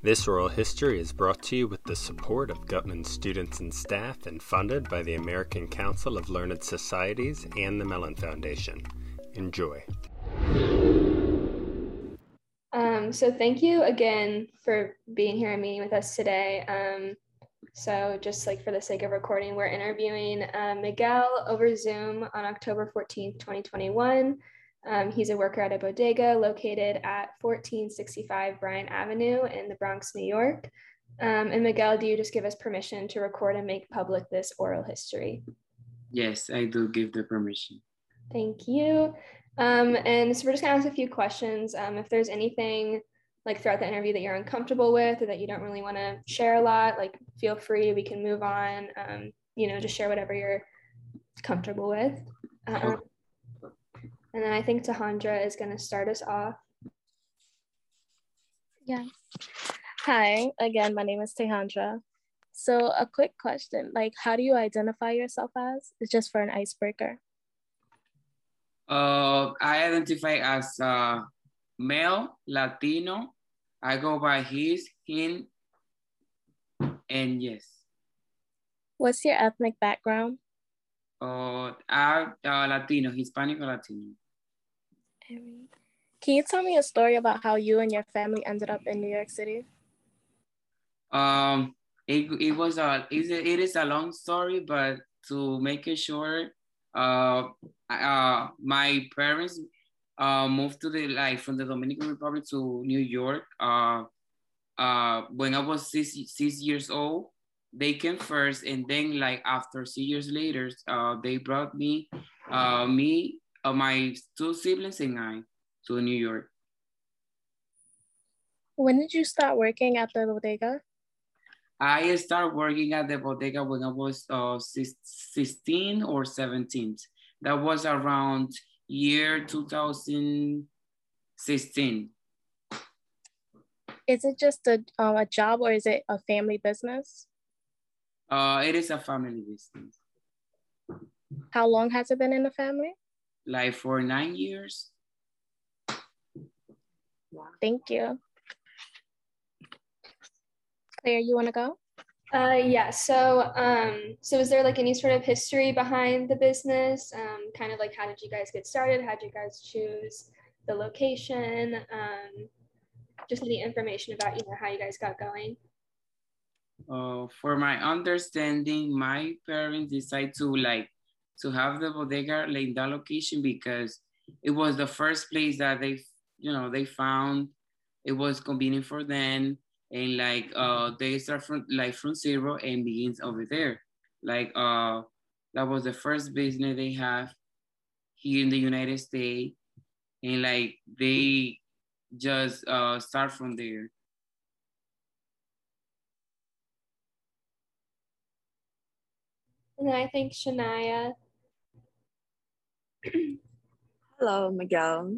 This oral history is brought to you with the support of Gutman students and staff and funded by the American Council of Learned Societies and the Mellon Foundation. Enjoy. So thank you again for being here and meeting with us today. So just like for the sake of recording, we're interviewing Miguel over Zoom on October 14th, 2021. He's a worker at a bodega located at 1465 Bryant Avenue in the Bronx, New York. And Miguel, do you just give us permission to record and make public this oral history? Yes, I do give the permission. Thank you. And so we're just gonna ask a few questions. If there's anything like throughout the interview that you're uncomfortable with or that you don't really want to share a lot, like feel free, we can move on. Just share whatever you're comfortable with. And then I think Tahandra is gonna start us off. Yeah. Hi, again, my name is Tahandra. So a quick question, like how do you identify yourself as? It's just for an icebreaker. I identify as male, Latino. I go by his, him, and yes. What's your ethnic background? I'm Latino, Hispanic or Latino. Can you tell me a story about how you and your family ended up in New York City? It is a long story, but to make it short, my parents moved to from the Dominican Republic to New York. When I was six years old, they came first, and then after 6 years later, they brought me, my two siblings and I to New York. When did you start working at the bodega? I started working at the bodega when I was 16 or 17. That was around year 2016. Is it just a job or is it a family business? It is a family business. How long has it been in the family? Like for 9 years. Wow. Thank you. Claire, you want to go? Yeah. So is there like any sort of history behind the business? Kind of like how did you guys get started? How did you guys choose the location? Just any information about how you guys got going. For my understanding, my parents decided to have the bodega in that location because it was the first place that they found. It was convenient for them, and they start from zero and begins over there. That was the first business they have here in the United States, and they just start from there. And then I think Shania. Hello, Miguel.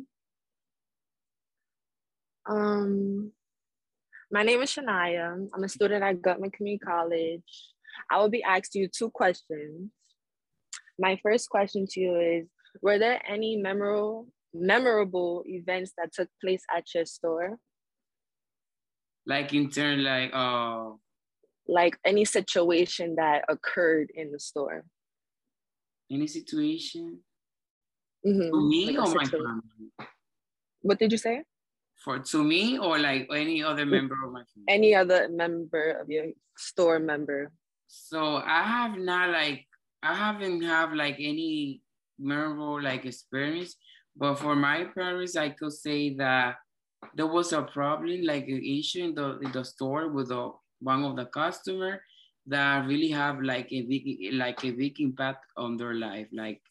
My name is Shania. I'm a student at Gutman Community College. I will be asking you two questions. My first question to you is, were there any memorable events that took place at your store? Like any situation that occurred in the store. Any situation? Mm-hmm. To me or my family? What did you say? To me or any other member of my family? Any other member of your store member. So I haven't have any memorable experience, but for my parents, I could say that there was a problem, an issue in the store with one of the customer that really have a big impact on their life.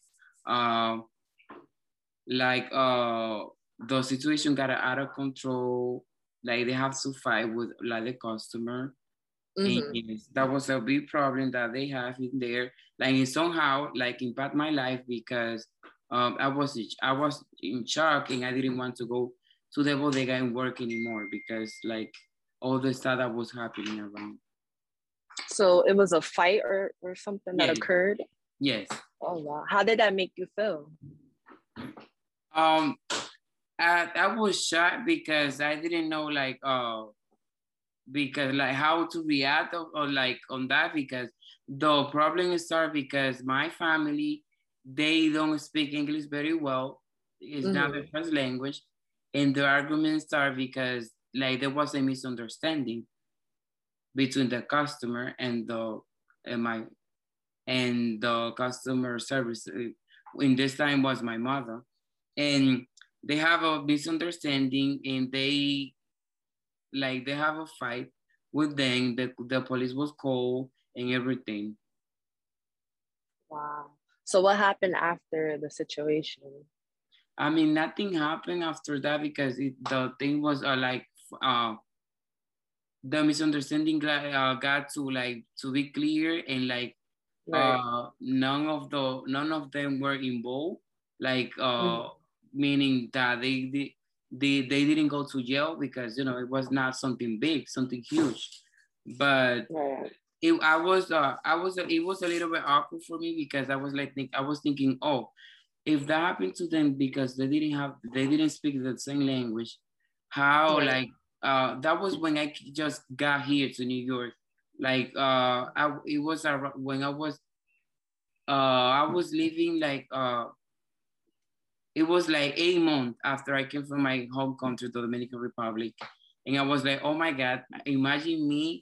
The situation got out of control. They have to fight with the customer. Mm-hmm. And that was a big problem that they have in there. It somehow impact my life because I was in shock and I didn't want to go to the bodega and work anymore because all the stuff that was happening around. So it was a fight or something that occurred? Yes. Oh wow. How did that make you feel? I was shocked because I didn't know because like how to react or like on that, because the problem started because my family, they don't speak English very well. It's not their first language. And the argument started because like there was a misunderstanding between the customer and the customer service. In this time was my mother. And they have a misunderstanding, and they have a fight with them. The police was called and everything. Wow. So what happened after the situation? I mean, nothing happened after that because the thing was the misunderstanding got to be clear, and Right. none of them were involved. Meaning that they didn't go to jail because it was not something big, something huge. But Right. it was a little bit awkward for me because I was thinking, oh, if that happened to them because they didn't speak the same language, how Right. that was when I just got here to New York. It was when I was living it was like 8 months after I came from my home country, the Dominican Republic. And I was like, oh my God, imagine me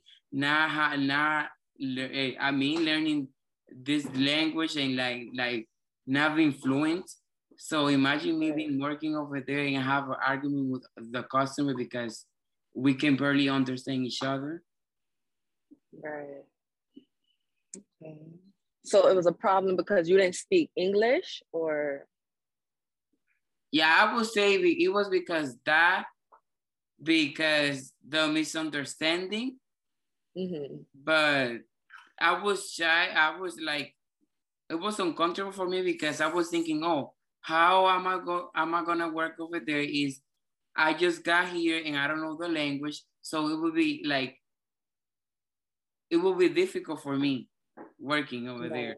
learning this language and not being fluent. So imagine me being working over there and have an argument with the customer because we can barely understand each other. Right. Okay. So it was a problem because you didn't speak English, or? Yeah, I would say it was because the misunderstanding. But I was shy. I was like, it was uncomfortable for me because I was thinking, oh, how am I gonna work over there? Is I just got here and I don't know the language, so it would be difficult for me working over there.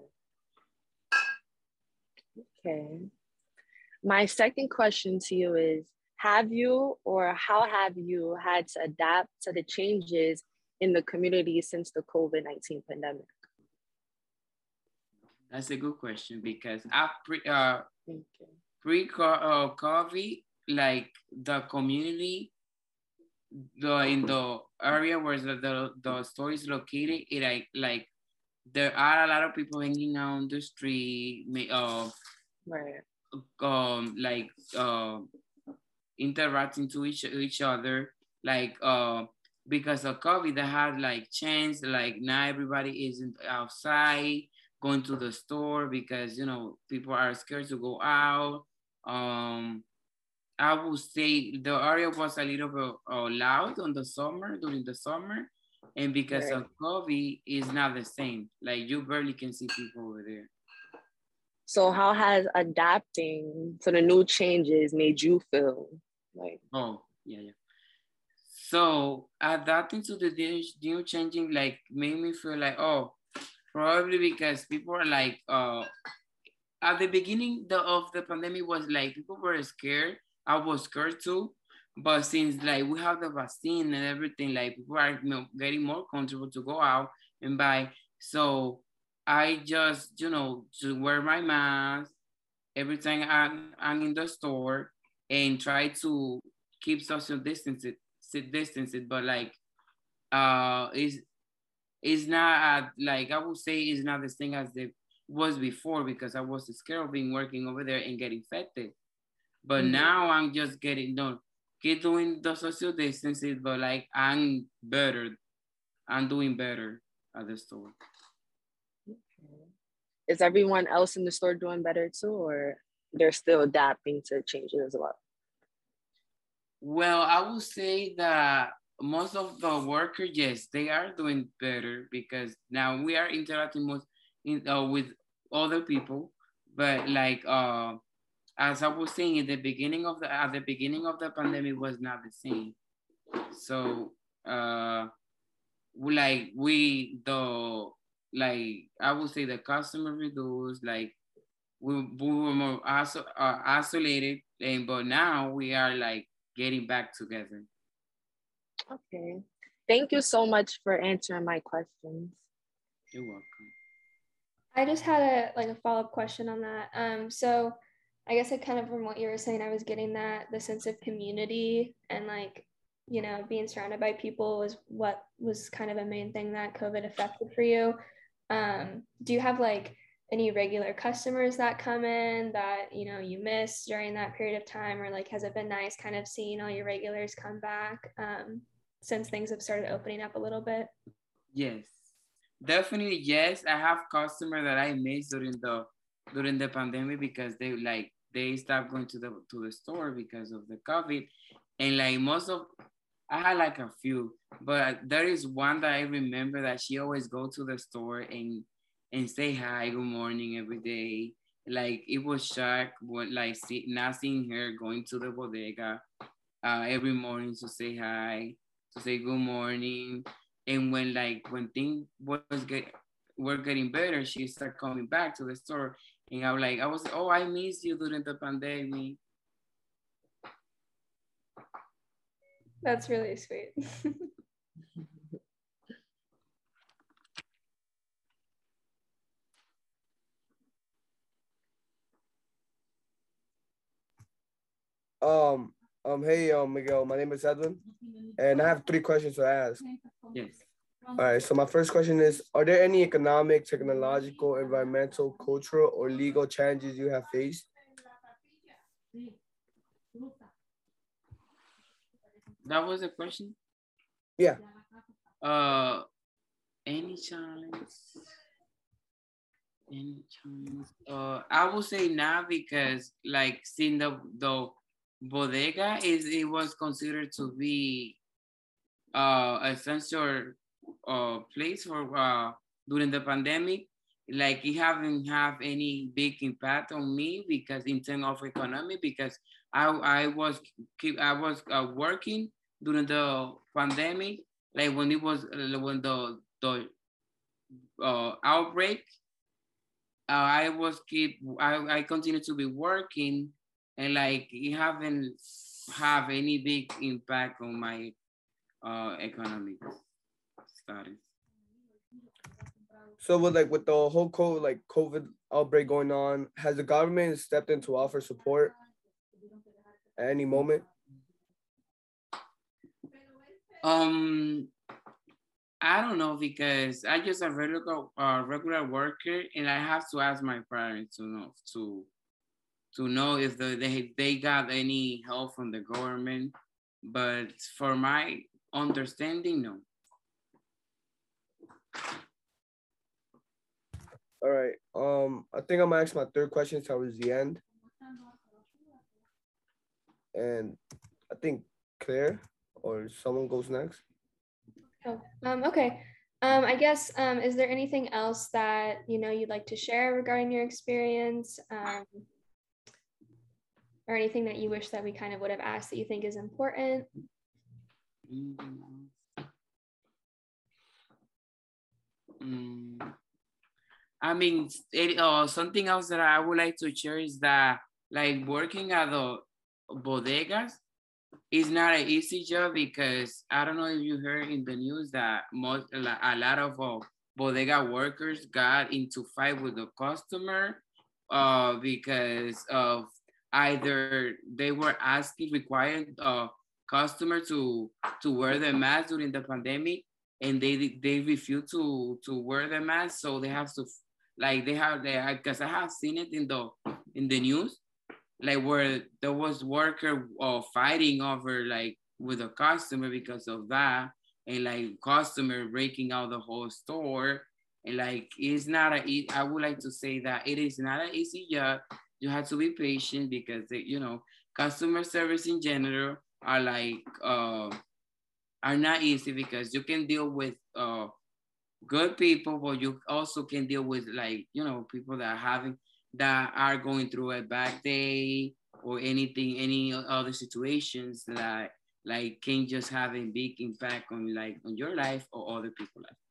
Okay. My second question to you is, have you or how have you had to adapt to the changes in the community since the COVID-19 pandemic? That's a good question because pre-COVID, like the community, in the area where the store is located, there are a lot of people hanging out on the street, right. Interacting to each other, because of COVID, they had changed. Now everybody isn't outside going to the store because people are scared to go out. I would say the area was a little bit loud during the summer, and because of COVID, it's not the same. You barely can see people over there. So how has adapting to the new changes made you feel? Oh, yeah. So adapting to the new changing made me feel probably because people are at the beginning of the pandemic was people were scared. I was scared too. But since we have the vaccine and everything, people are getting more comfortable to go out and buy. So I just, to wear my mask every time I'm in the store and try to keep social distances. But it's not I would say it's not the same as it was before because I was scared of being working over there and get infected. But now I'm just keep doing the social distances, but I'm better. I'm doing better at the store. Is everyone else in the store doing better too, or they're still adapting to changes as well? Well, I would say that most of the workers, yes, they are doing better because now we are interacting with other people. But as I was saying at the beginning of the pandemic was not the same. So I would say the customer reduced, we were more isolated, but now we are getting back together. Okay. Thank you so much for answering my questions. You're welcome. I just had a follow-up question on that. So I guess I kind of, from what you were saying, I was getting that the sense of community and like, you know, being surrounded by people was what was kind of a main thing that COVID affected for you. Do you have like any regular customers that come in that, you know, you miss during that period of time, or like, has it been nice kind of seeing all your regulars come back since things have started opening up a little bit? Yes, definitely. Yes, I have customers that I missed during the pandemic because they stopped going to the store because of the COVID, and like I had like a few, but there is one that I remember that she always go to the store and say hi, good morning every day. Like it was shock when not seeing her going to the bodega every morning to say hi, to say good morning. And when things were getting better, she started coming back to the store. And I was oh, I missed you during the pandemic. That's really sweet. Hey, Miguel, my name is Edwin, and I have 3 questions to ask. Yes. All right, so my first question is, are there any economic, technological, environmental, cultural, or legal challenges you have faced? That was a question? Yeah. Any challenge? Any challenge? I would say now because like seeing the bodega it was considered to be a essential place for during the pandemic. Like it haven't have any big impact on me because in terms of economy, because I was working during the pandemic, like when it was when the outbreak. I continue to be working, and like it haven't have any big impact on my economic status. So with the whole COVID outbreak going on, has the government stepped in to offer support at any moment? I don't know because I just a regular worker, and I have to ask my parents to know if they got any help from the government. But for my understanding, no. All right. I think I'm gonna ask my 3rd question towards the end. And I think Claire or someone goes next. Oh, okay. I guess, is there anything else that, you know, you'd like to share regarding your experience? Or anything that you wish that we kind of would have asked that you think is important? I mean, something else that I would like to share is that like working at the bodegas is not an easy job because I don't know if you heard in the news that a lot of bodega workers got into fight with the customer because of either they were required customer to wear the mask during the pandemic, and they refuse to wear the mask, so they have to because I have seen it in the news, like where there was worker fighting over like with a customer because of that, and like customer breaking out the whole store, and like it's not I would like to say that it is not an easy job. You have to be patient because customer service in general are are not easy because you can deal with good people, but you also can deal with people that are going through a bad day or any other situations that can just have a big impact on your life or other people's life.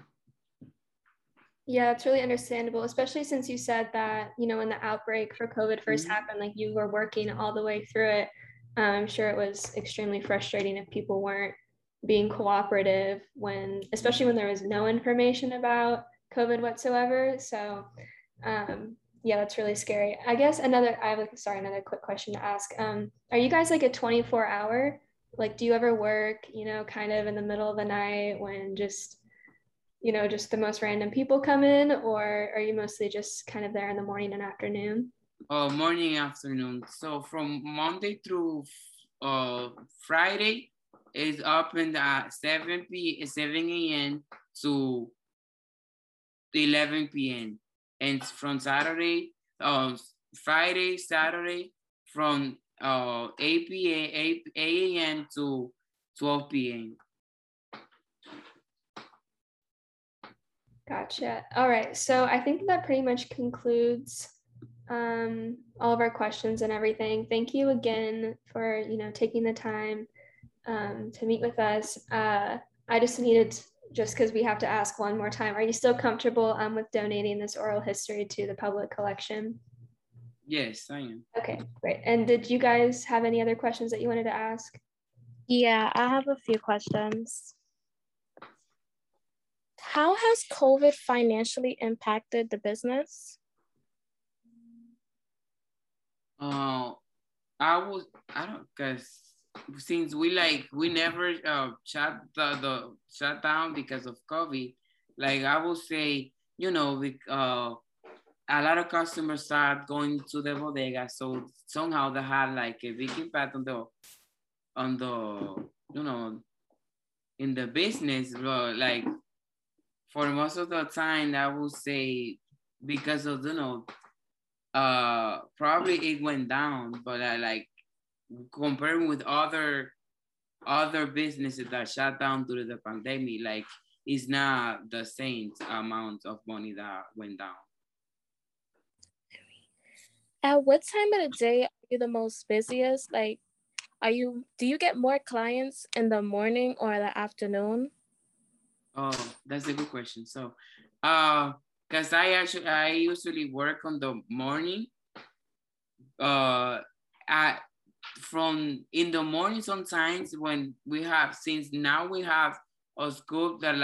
Yeah, it's really understandable, especially since you said that, when the outbreak for COVID first happened, like you were working all the way through it. I'm sure it was extremely frustrating if people weren't being cooperative when, especially when there was no information about COVID whatsoever. So yeah, that's really scary. I guess another quick question to ask. Are you guys like a 24-hour? Like, do you ever work, kind of in the middle of the night when just the most random people come in, or are you mostly just kind of there in the morning and afternoon? Morning, afternoon. So from Monday through Friday is open at 7 a.m. to 11 p.m. And from Friday, Saturday, from 8 a.m. to 12 p.m. Gotcha. All right. So I think that pretty much concludes all of our questions and everything. Thank you again for, taking the time to meet with us. I just needed, just because we have to ask one more time, are you still comfortable with donating this oral history to the public collection? Yes, I am. Okay, great. And did you guys have any other questions that you wanted to ask? Yeah, I have a few questions. How has COVID financially impacted the business? Because since we never shut down because of COVID, like I will say, a lot of customers start going to the bodega, so somehow they had like a big impact on the in the business. Like for most of the time, I would say because of probably it went down, but like comparing with other businesses that shut down due to the pandemic, like it's not the same amount of money that went down. At what time of the day are you the most busiest? Like, do you get more clients in the morning or the afternoon? Oh, that's a good question. So, because I usually work on the morning. From in the morning sometimes when since now we have a school that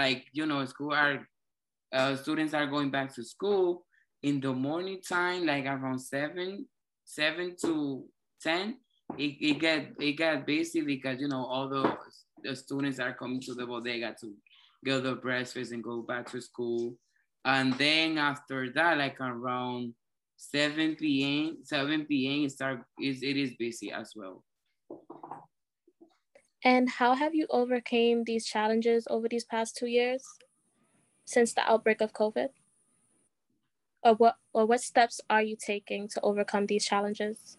students are going back to school in the morning time, like around 7 to 10. It got busy because all the students are coming to the bodega to get their breakfast and go back to school. And then after that, like around 7 p.m. it is busy as well. And how have you overcame these challenges over these past 2 years since the outbreak of COVID? Or what steps are you taking to overcome these challenges?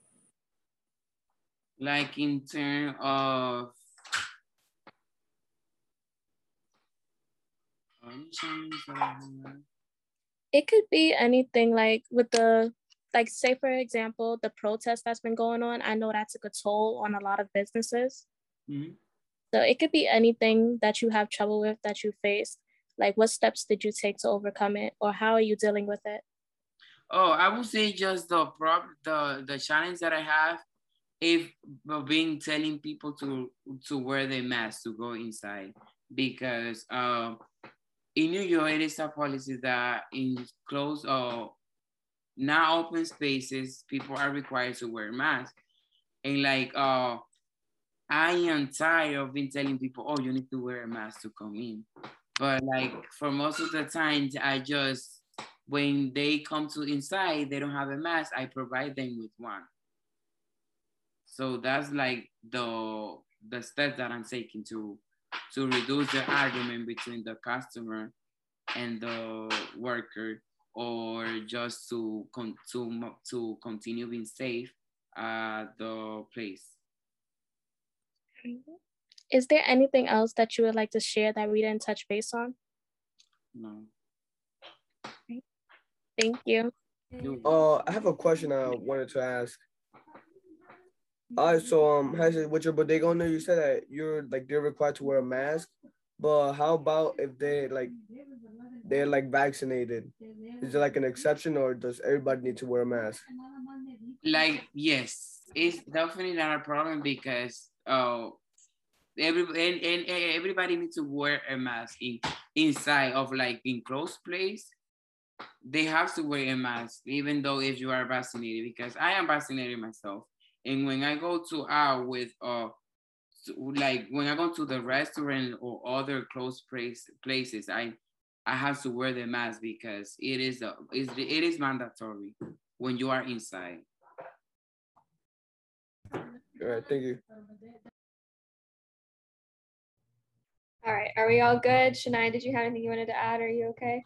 Like in terms of it could be anything, like with say for example, the protest that's been going on. I know that took a toll on a lot of businesses. Mm-hmm. So it could be anything that you have trouble with, that you face. Like, what steps did you take to overcome it, or how are you dealing with it? Oh, I would say just the challenge that I have if being telling people to wear their mask to go inside, because in New York it is a policy that in closed or not open spaces people are required to wear masks, and like I am tired of being telling people, oh, you need to wear a mask to come in. But like for most of the time, I just, when they come to inside, they don't have a mask, I provide them with one. So that's like the steps that I'm taking to reduce the argument between the customer and the worker, or just to continue being safe at the place. Is there anything else that you would like to share that we didn't touch base on? No. Thank you. I have a question I wanted to ask. So with your bodega owner, you said that they're required to wear a mask, but how about if they're vaccinated? Is there like an exception, or does everybody need to wear a mask? Like, yes, it's definitely not a problem because everybody needs to wear a mask inside of like in closed place. They have to wear a mask, even though if you are vaccinated, because I am vaccinated myself. And when I go to out with like when I go to the restaurant or other closed places, I have to wear the mask because it is mandatory when you are inside. All right, thank you. All right, are we all good? Shania, did you have anything you wanted to add? Are you okay?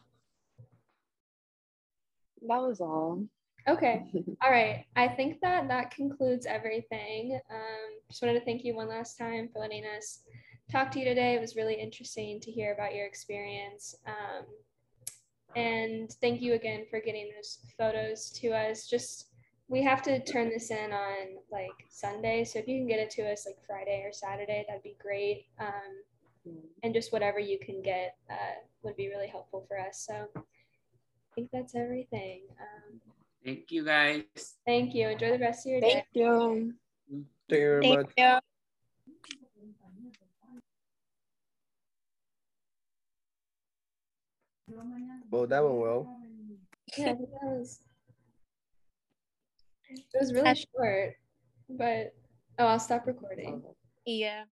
That was all. Okay, all right. I think that concludes everything. Just wanted to thank you one last time for letting us talk to you today. It was really interesting to hear about your experience. And thank you again for getting those photos to us. Just, we have to turn this in on like Sunday. So if you can get it to us like Friday or Saturday, that'd be great. And just whatever you can get would be really helpful for us. So I think that's everything. Thank you, guys. Thank you. Enjoy the rest of your day. Thank you. Thank you very much. You. Well, that went well. Yeah, I think it was really short, but I'll stop recording. Yeah.